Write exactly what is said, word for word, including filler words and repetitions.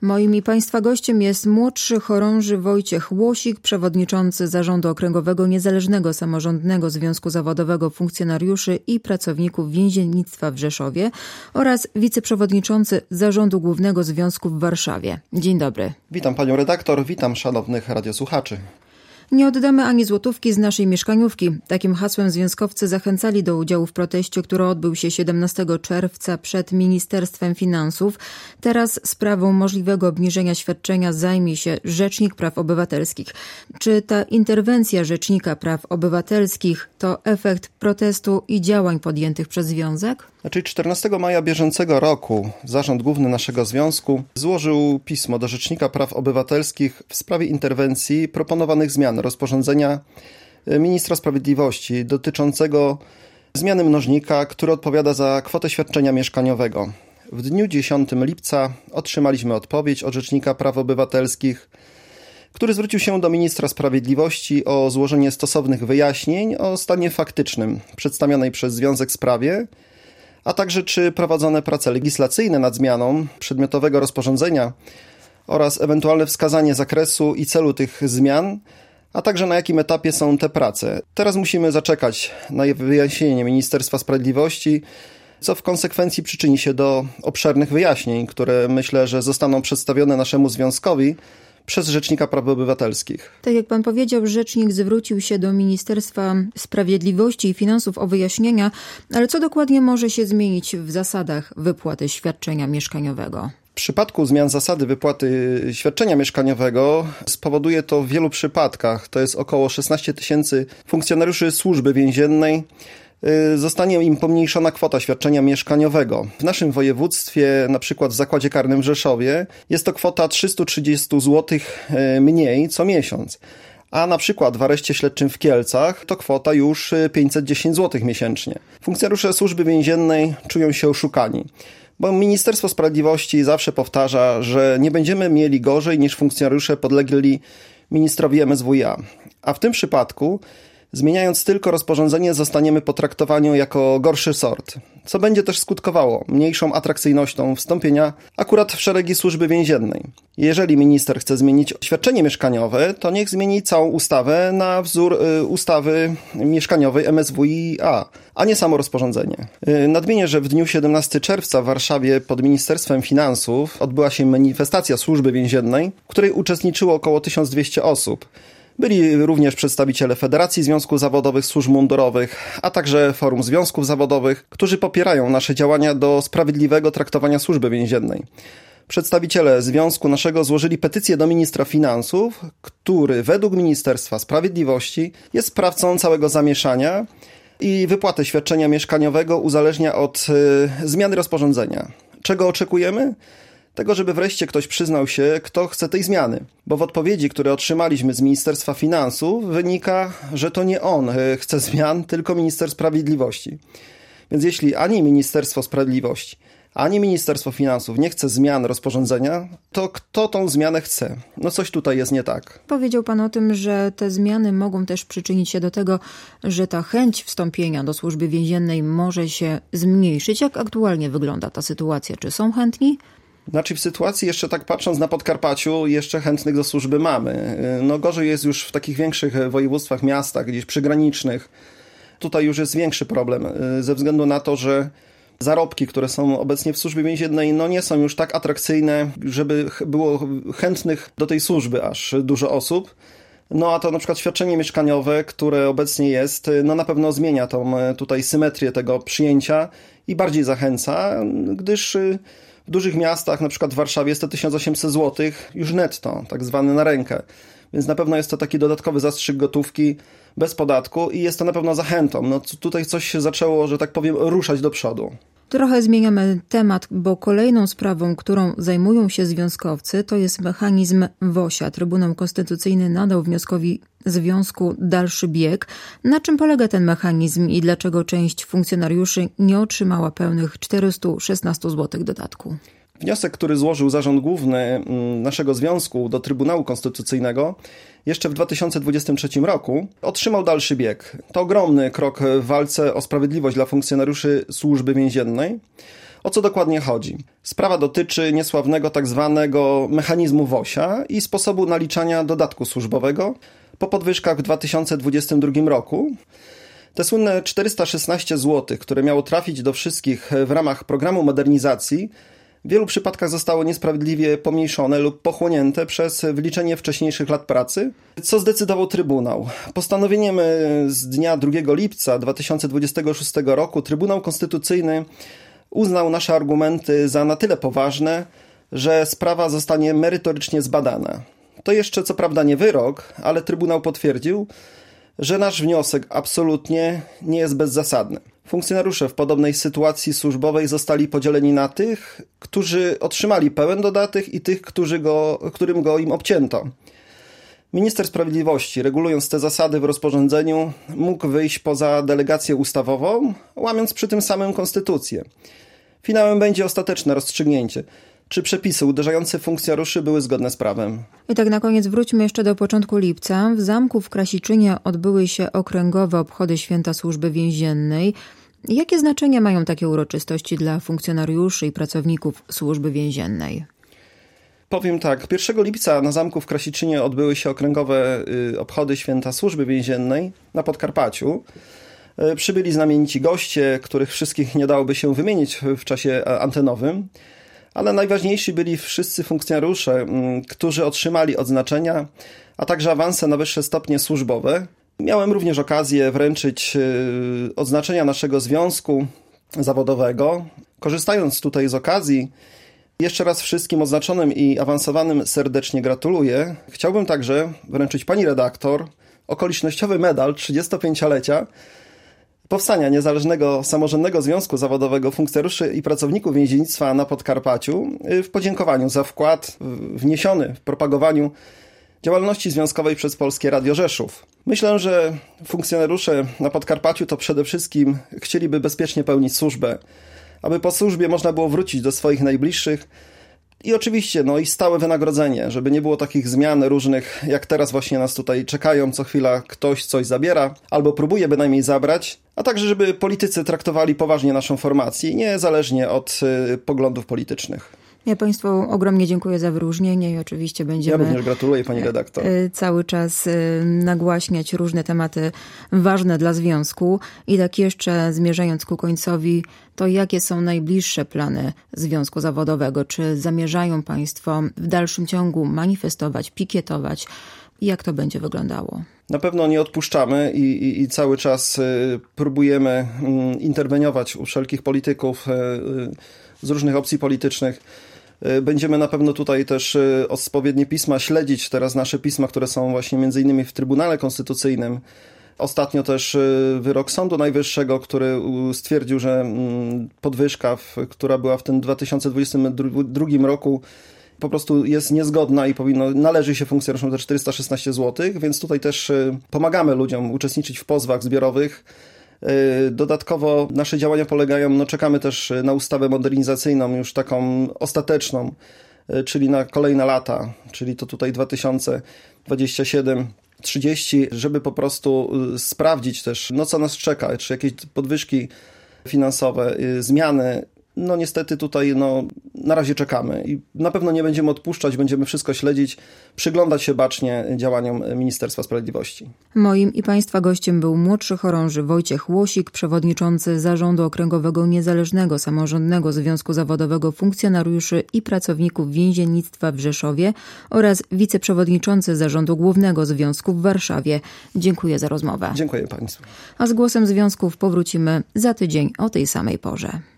Moim i Państwa gościem jest młodszy chorąży Wojciech Łosik, przewodniczący Zarządu Okręgowego Niezależnego Samorządnego Związku Zawodowego Funkcjonariuszy i Pracowników Więziennictwa w Rzeszowie oraz wiceprzewodniczący Zarządu Głównego Związku w Warszawie. Dzień dobry. Witam panią redaktor, witam szanownych radiosłuchaczy. Nie oddamy ani złotówki z naszej mieszkaniówki. Takim hasłem związkowcy zachęcali do udziału w proteście, który odbył się siedemnastego czerwca przed Ministerstwem Finansów. Teraz sprawą możliwego obniżenia świadczenia zajmie się Rzecznik Praw Obywatelskich. Czy ta interwencja Rzecznika Praw Obywatelskich to efekt protestu i działań podjętych przez związek? Znaczy czternastego maja bieżącego roku Zarząd Główny naszego związku złożył pismo do Rzecznika Praw Obywatelskich w sprawie interwencji proponowanych zmian rozporządzenia ministra sprawiedliwości dotyczącego zmiany mnożnika, który odpowiada za kwotę świadczenia mieszkaniowego. W dniu dziesiątego lipca otrzymaliśmy odpowiedź od Rzecznika Praw Obywatelskich, który zwrócił się do ministra sprawiedliwości o złożenie stosownych wyjaśnień o stanie faktycznym przedstawionej przez związek sprawie, a także czy prowadzone prace legislacyjne nad zmianą przedmiotowego rozporządzenia oraz ewentualne wskazanie zakresu i celu tych zmian, a także na jakim etapie są te prace. Teraz musimy zaczekać na wyjaśnienie Ministerstwa Sprawiedliwości, co w konsekwencji przyczyni się do obszernych wyjaśnień, które myślę, że zostaną przedstawione naszemu związkowi przez Rzecznika Praw Obywatelskich. Tak jak pan powiedział, rzecznik zwrócił się do Ministerstwa Sprawiedliwości i Finansów o wyjaśnienia, ale co dokładnie może się zmienić w zasadach wypłaty świadczenia mieszkaniowego? W przypadku zmian zasady wypłaty świadczenia mieszkaniowego spowoduje to w wielu przypadkach, to jest około szesnaście tysięcy funkcjonariuszy służby więziennej, zostanie im pomniejszona kwota świadczenia mieszkaniowego. W naszym województwie, na przykład w Zakładzie Karnym w Rzeszowie, jest to kwota trzysta trzydzieści złotych mniej co miesiąc. A na przykład w areszcie śledczym w Kielcach to kwota już pięćset dziesięć złotych miesięcznie. Funkcjonariusze służby więziennej czują się oszukani, bo Ministerstwo Sprawiedliwości zawsze powtarza, że nie będziemy mieli gorzej niż funkcjonariusze podlegli ministrowi M S W iA. A w tym przypadku, zmieniając tylko rozporządzenie, zostaniemy potraktowani jako gorszy sort, co będzie też skutkowało mniejszą atrakcyjnością wstąpienia akurat w szeregi służby więziennej. Jeżeli minister chce zmienić świadczenie mieszkaniowe, to niech zmieni całą ustawę na wzór y, ustawy mieszkaniowej M S W iA, a nie samo rozporządzenie. Y, nadmienię, że w dniu siedemnastego czerwca w Warszawie pod Ministerstwem Finansów odbyła się manifestacja służby więziennej, w której uczestniczyło około tysiąc dwieście osób. Byli również przedstawiciele Federacji Związków Zawodowych Służb Mundurowych, a także Forum Związków Zawodowych, którzy popierają nasze działania do sprawiedliwego traktowania służby więziennej. Przedstawiciele związku naszego złożyli petycję do ministra finansów, który według Ministerstwa Sprawiedliwości jest sprawcą całego zamieszania i wypłatę świadczenia mieszkaniowego uzależnia od y, zmiany rozporządzenia. Czego oczekujemy? Tego, żeby wreszcie ktoś przyznał się, kto chce tej zmiany. Bo w odpowiedzi, które otrzymaliśmy z Ministerstwa Finansów, wynika, że to nie on chce zmian, tylko minister sprawiedliwości. Więc jeśli ani Ministerstwo Sprawiedliwości, ani Ministerstwo Finansów nie chce zmian rozporządzenia, to kto tą zmianę chce? No coś tutaj jest nie tak. Powiedział pan o tym, że te zmiany mogą też przyczynić się do tego, że ta chęć wstąpienia do służby więziennej może się zmniejszyć. Jak aktualnie wygląda ta sytuacja? Czy są chętni? Znaczy w sytuacji, jeszcze tak patrząc na Podkarpaciu, jeszcze chętnych do służby mamy. No gorzej jest już w takich większych województwach, miastach, gdzieś przygranicznych. Tutaj już jest większy problem, ze względu na to, że zarobki, które są obecnie w służbie więziennej, no nie są już tak atrakcyjne, żeby było chętnych do tej służby aż dużo osób. No a to na przykład świadczenie mieszkaniowe, które obecnie jest, no na pewno zmienia tą tutaj symetrię tego przyjęcia i bardziej zachęca, gdyż w dużych miastach, na przykład w Warszawie, jest to tysiąc osiemset złotych już netto, tak zwany na rękę. Więc na pewno jest to taki dodatkowy zastrzyk gotówki bez podatku i jest to na pewno zachętą. No tutaj coś się zaczęło, że tak powiem, ruszać do przodu. Trochę zmieniamy temat, bo kolejną sprawą, którą zajmują się związkowcy, to jest mechanizm WOŚ-a. Trybunał Konstytucyjny nadał wnioskowi związku dalszy bieg. Na czym polega ten mechanizm i dlaczego część funkcjonariuszy nie otrzymała pełnych czterysta szesnaście złotych dodatku? Wniosek, który złożył Zarząd Główny naszego związku do Trybunału Konstytucyjnego jeszcze w dwa tysiące dwudziestym trzecim roku, otrzymał dalszy bieg. To ogromny krok w walce o sprawiedliwość dla funkcjonariuszy służby więziennej. O co dokładnie chodzi? Sprawa dotyczy niesławnego tak zwanego mechanizmu WOŚ-a i sposobu naliczania dodatku służbowego po podwyżkach w dwa tysiące dwudziestym drugim roku. Te słynne czterysta szesnaście złotych, które miało trafić do wszystkich w ramach programu modernizacji, w wielu przypadkach zostało niesprawiedliwie pomniejszone lub pochłonięte przez wliczenie wcześniejszych lat pracy, co zdecydował Trybunał. Postanowieniem z dnia drugiego lipca dwa tysiące dwudziestego szóstego roku Trybunał Konstytucyjny uznał nasze argumenty za na tyle poważne, że sprawa zostanie merytorycznie zbadana. To jeszcze co prawda nie wyrok, ale Trybunał potwierdził, że nasz wniosek absolutnie nie jest bezzasadny. Funkcjonariusze w podobnej sytuacji służbowej zostali podzieleni na tych, którzy otrzymali pełen dodatek i tych, którzy go, którym go im obcięto. Minister Sprawiedliwości, regulując te zasady w rozporządzeniu, mógł wyjść poza delegację ustawową, łamiąc przy tym samym konstytucję. Finałem będzie ostateczne rozstrzygnięcie, czy przepisy uderzające w funkcjonariuszy były zgodne z prawem. I tak na koniec wróćmy jeszcze do początku lipca. W zamku w Krasiczynie odbyły się okręgowe obchody Święta Służby Więziennej. Jakie znaczenie mają takie uroczystości dla funkcjonariuszy i pracowników Służby Więziennej? Powiem tak, pierwszego lipca na zamku w Krasiczynie odbyły się okręgowe obchody Święta Służby Więziennej na Podkarpaciu. Przybyli znamienici goście, których wszystkich nie dałoby się wymienić w czasie antenowym. Ale najważniejsi byli wszyscy funkcjonariusze, którzy otrzymali odznaczenia, a także awanse na wyższe stopnie służbowe. Miałem również okazję wręczyć odznaczenia naszego związku zawodowego. Korzystając tutaj z okazji, jeszcze raz wszystkim odznaczonym i awansowanym serdecznie gratuluję. Chciałbym także wręczyć pani redaktor okolicznościowy medal trzydziestopięciolecia powstania Niezależnego Samorządnego Związku Zawodowego Funkcjonariuszy i Pracowników Więziennictwa na Podkarpaciu w podziękowaniu za wkład wniesiony w propagowaniu działalności związkowej przez Polskie Radio Rzeszów. Myślę, że funkcjonariusze na Podkarpaciu to przede wszystkim chcieliby bezpiecznie pełnić służbę, aby po służbie można było wrócić do swoich najbliższych i oczywiście no i stałe wynagrodzenie, żeby nie było takich zmian różnych, jak teraz właśnie nas tutaj czekają, co chwila ktoś coś zabiera albo próbuje bynajmniej zabrać, a także żeby politycy traktowali poważnie naszą formację, niezależnie od y, poglądów politycznych. Ja Państwu ogromnie dziękuję za wyróżnienie i oczywiście będziemy... Ja również gratuluję pani redaktor. ...cały czas nagłaśniać różne tematy ważne dla Związku. I tak jeszcze zmierzając ku końcowi, to jakie są najbliższe plany Związku Zawodowego? Czy zamierzają Państwo w dalszym ciągu manifestować, pikietować? I jak to będzie wyglądało? Na pewno nie odpuszczamy i, i, i cały czas y, próbujemy y, interweniować u wszelkich polityków y, y, z różnych opcji politycznych. Będziemy na pewno tutaj też odpowiednie pisma śledzić, teraz nasze pisma, które są właśnie między innymi w Trybunale Konstytucyjnym. Ostatnio też wyrok Sądu Najwyższego, który stwierdził, że podwyżka, która była w tym dwa tysiące dwudziestym drugim roku, po prostu jest niezgodna i powinno, należy się funkcjonariuszom te czterysta szesnaście złotych, więc tutaj też pomagamy ludziom uczestniczyć w pozwach zbiorowych. Dodatkowo nasze działania polegają, no czekamy też na ustawę modernizacyjną, już taką ostateczną, czyli na kolejne lata, czyli to tutaj dwa tysiące dwudziesty siódmy trzydzieści, żeby po prostu sprawdzić też, no co nas czeka, czy jakieś podwyżki finansowe, zmiany. No niestety tutaj no, na razie czekamy i na pewno nie będziemy odpuszczać, będziemy wszystko śledzić, przyglądać się bacznie działaniom Ministerstwa Sprawiedliwości. Moim i Państwa gościem był młodszy chorąży Wojciech Łosik, przewodniczący Zarządu Okręgowego Niezależnego Samorządnego Związku Zawodowego Funkcjonariuszy i Pracowników Więziennictwa w Rzeszowie oraz wiceprzewodniczący Zarządu Głównego Związku w Warszawie. Dziękuję za rozmowę. Dziękuję Państwu. A z głosem związków powrócimy za tydzień o tej samej porze.